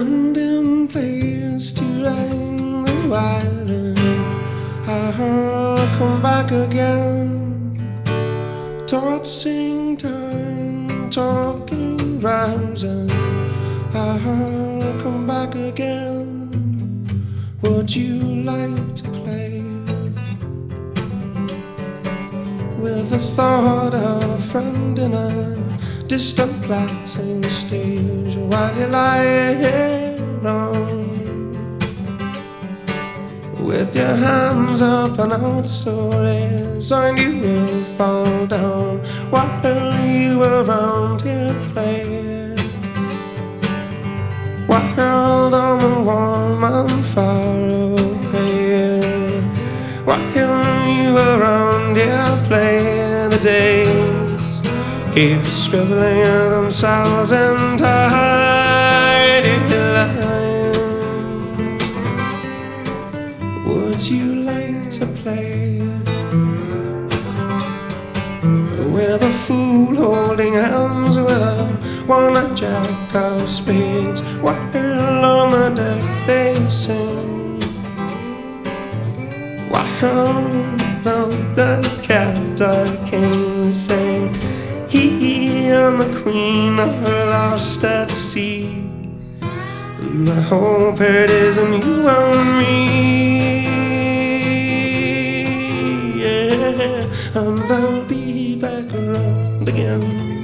and in place to ride the wire. I'll come back again, tossing time, talking rhymes, and I'll come back again. Would you like to play with the thought of a friend in a distant place in the stage while you lie down with your hands up and out so raised, and you will fall down while you around here playing, wild on the warm and far away, while you around here playing. The days keep scribbling themselves in tidy lines. Would you like to play with a fool holding hands with a one-eyed jack of spades, while on the deck they sing, while the captain king sing, he and the queen are lost at sea, and the hope it is in you and me. Yeah, and I'll be back around again.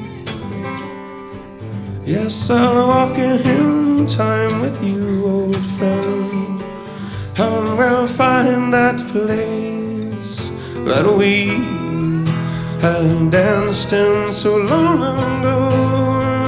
Yes, I'll walk in time with you, old friend, and we'll find that place that we had danced in so long ago.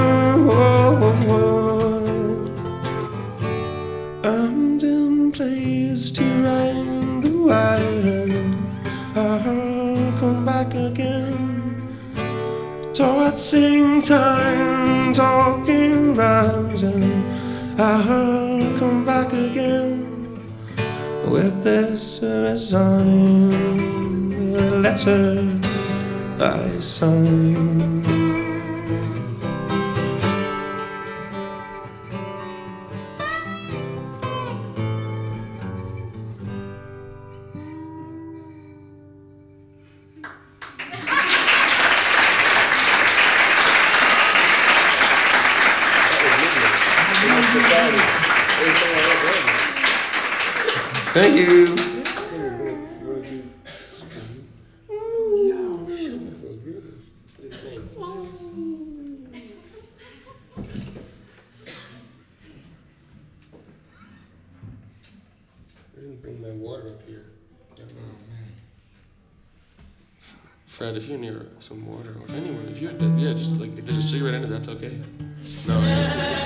And in place to ride the wire, I'll come back again, tossing time, talking rhymes, and I'll come back again with this resigned letter I sign. Thank you. Bring my water up here. Fred, if you're near some water, or if anyone, if you're, yeah, just like if there's a cigarette in it, that's okay. No.